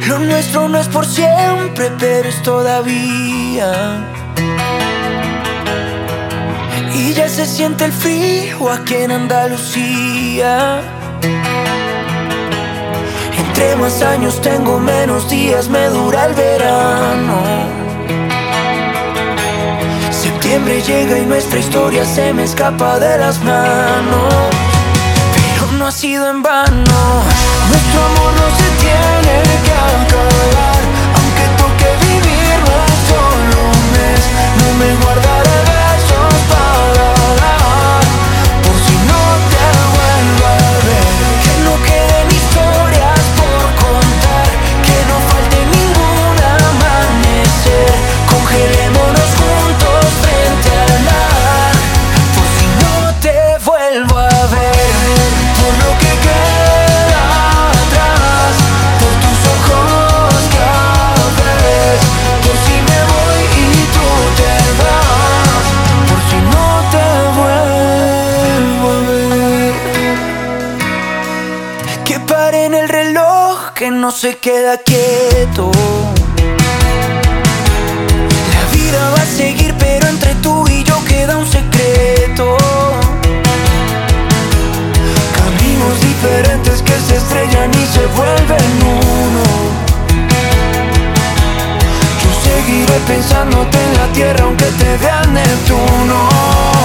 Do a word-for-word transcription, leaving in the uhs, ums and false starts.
Lo nuestro no es por siempre, pero es todavía. Y ya se siente el frío aquí en Andalucía. Entre más años tengo, menos días me dura el verano. Septiembre llega y nuestra historia se me escapa de las manos. Pero no ha sido en vano. Nuestro amor no se tiene que acabar. Aunque toque vivirlo solo un mes, no me guardaré besos para dar, por si no te vuelvo a ver. Que no queden historias por contar, que no falte ningún amanecer. Congelémonos juntos frente al mar, por si no te vuelvo a ver. Por lo que queda atrás, por tus ojos cafés, por si me voy y tú te vas, por si no te vuelvo a ver. Que pare en el reloj, que no se queda quieto. La vida va a seguir, pero entre tú y yo queda un secreto. Caminos diferentes que se estrellan y se vuelven uno. Yo seguiré pensándote en la tierra aunque te vea Neptuno.